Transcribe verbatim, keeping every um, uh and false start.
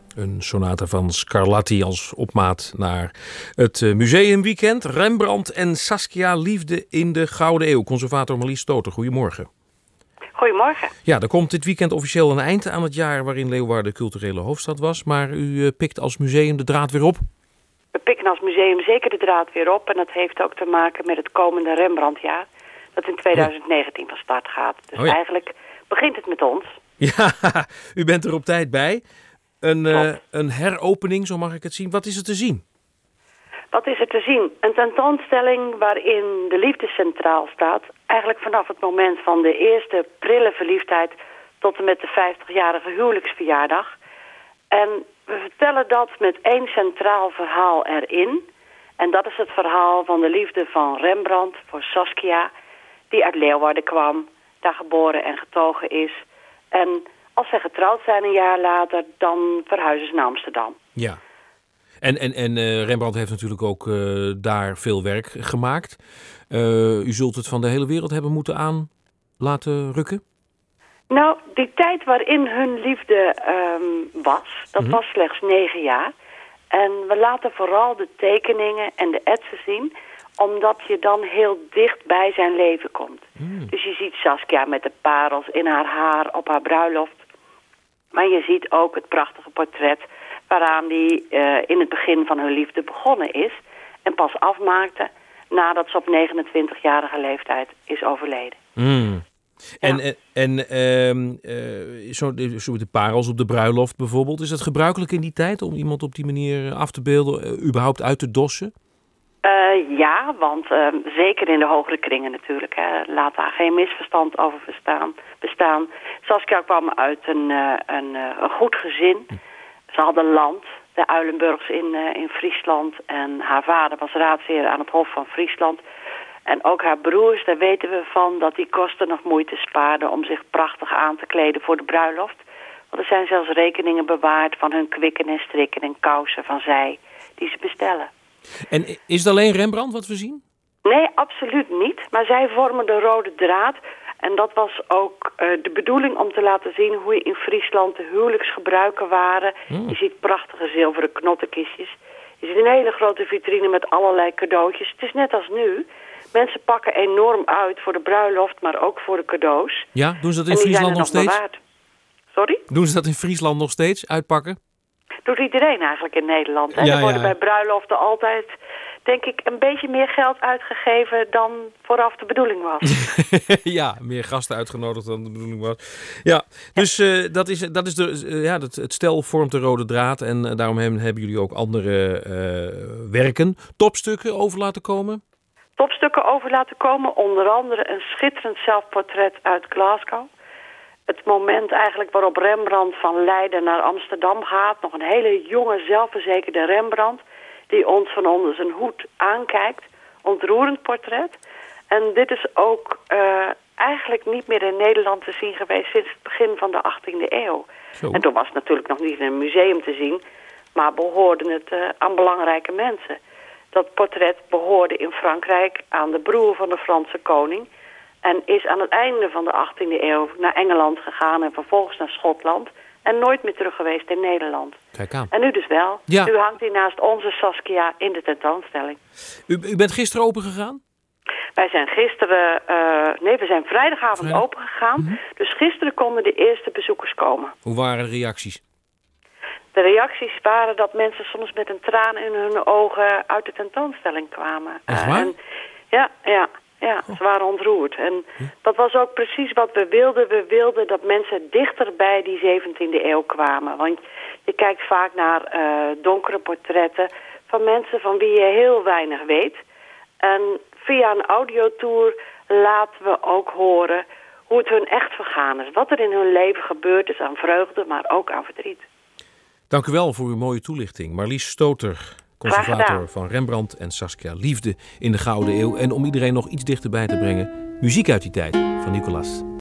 Een sonate van Scarlatti als opmaat naar het museumweekend. Rembrandt en Saskia, liefde in de Gouden Eeuw. Conservator Marlies Stoter, goedemorgen. Goedemorgen. Ja, er komt dit weekend officieel een eind aan het jaar waarin Leeuwarden culturele hoofdstad was. Maar u pikt als museum de draad weer op? We pikken als museum zeker de draad weer op. En dat heeft ook te maken met het komende Rembrandtjaar. Dat in twintig negentien van start gaat. Dus oh ja. eigenlijk begint het met ons. Ja, u bent er op tijd bij. Een, uh, een heropening, zo mag ik het zien. Wat is er te zien? Wat is er te zien? Een tentoonstelling waarin de liefde centraal staat. Eigenlijk vanaf het moment van de eerste prille verliefdheid tot en met de vijftigjarige huwelijksverjaardag. En we vertellen dat met één centraal verhaal erin. En dat is het verhaal van de liefde van Rembrandt voor Saskia, die uit Leeuwarden kwam, daar geboren en getogen is. En als zij getrouwd zijn een jaar later, dan verhuizen ze naar Amsterdam. Ja. En, en, en uh, Rembrandt heeft natuurlijk ook uh, daar veel werk gemaakt. Uh, u zult het van de hele wereld hebben moeten aan laten rukken? Nou, die tijd waarin hun liefde um, was, dat mm-hmm. was slechts negen jaar. En we laten vooral de tekeningen en de etsen zien, omdat je dan heel dicht bij zijn leven komt. Mm. Dus je ziet Saskia met de parels in haar haar op haar bruiloft. Maar je ziet ook het prachtige portret waaraan die uh, in het begin van hun liefde begonnen is en pas afmaakte nadat ze op negenentwintigjarige leeftijd is overleden. Mm. Ja. En, en uh, uh, zo, de, zo de parels op de bruiloft bijvoorbeeld, is het gebruikelijk in die tijd om iemand op die manier af te beelden, uh, überhaupt uit te dossen? Uh, ja, want uh, zeker in de hogere kringen natuurlijk. Hè, laat daar geen misverstand over bestaan. bestaan. Saskia kwam uit een, uh, een, uh, een goed gezin. Hm. Ze hadden land, de Uilenburgs in, uh, in Friesland. En haar vader was raadsheer aan het Hof van Friesland. En ook haar broers, daar weten we van dat die kosten nog moeite spaarden om zich prachtig aan te kleden voor de bruiloft. Want er zijn zelfs rekeningen bewaard van hun kwikken en strikken en kousen van zij die ze bestellen. En is het alleen Rembrandt wat we zien? Nee, absoluut niet. Maar zij vormen de rode draad. En dat was ook uh, de bedoeling om te laten zien hoe je in Friesland de huwelijksgebruiken waren. Hmm. Je ziet prachtige zilveren knottenkistjes. Je ziet een hele grote vitrine met allerlei cadeautjes. Het is net als nu. Mensen pakken enorm uit voor de bruiloft, maar ook voor de cadeaus. Ja, doen ze dat in Friesland nog, nog steeds? Bewaard. Sorry? Doen ze dat in Friesland nog steeds, uitpakken? Doet iedereen eigenlijk in Nederland. Hè? Ja, er worden ja. bij bruiloften altijd, denk ik, een beetje meer geld uitgegeven dan vooraf de bedoeling was. Ja, meer gasten uitgenodigd dan de bedoeling was. Ja, dus ja. Uh, dat is, dat is de, uh, ja, dat, het stel vormt de rode draad. En uh, daarom hebben, hebben jullie ook andere uh, werken, topstukken over laten komen? Topstukken over laten komen, onder andere een schitterend zelfportret uit Glasgow. Het moment eigenlijk waarop Rembrandt van Leiden naar Amsterdam gaat. Nog een hele jonge, zelfverzekerde Rembrandt die ons van onder zijn hoed aankijkt. Ontroerend portret. En dit is ook uh, eigenlijk niet meer in Nederland te zien geweest sinds het begin van de achttiende eeuw. Zo. En toen was het natuurlijk nog niet in een museum te zien, maar behoorde het uh, aan belangrijke mensen. Dat portret behoorde in Frankrijk aan de broer van de Franse koning. En is aan het einde van de achttiende eeuw naar Engeland gegaan en vervolgens naar Schotland. En nooit meer terug geweest in Nederland. Kijk aan. En nu dus wel. Ja. Nu hangt hij naast onze Saskia in de tentoonstelling. U, u bent gisteren open gegaan? Wij zijn gisteren, uh, nee we zijn vrijdagavond Vrijdag. open gegaan. Mm-hmm. Dus gisteren konden de eerste bezoekers komen. Hoe waren de reacties? De reacties waren dat mensen soms met een traan in hun ogen uit de tentoonstelling kwamen. Echt waar? Uh, en, ja, ja. Ja, ze waren ontroerd. En dat was ook precies wat we wilden. We wilden dat mensen dichter bij die zeventiende eeuw kwamen. Want je kijkt vaak naar uh, donkere portretten van mensen van wie je heel weinig weet. En via een audiotour laten we ook horen hoe het hun echt vergaan is. Wat er in hun leven gebeurd is aan vreugde, maar ook aan verdriet. Dank u wel voor uw mooie toelichting. Marlies Stoter, conservator van Rembrandt en Saskia, liefde in de Gouden Eeuw. En om iedereen nog iets dichterbij te brengen, muziek uit die tijd van Nicolas.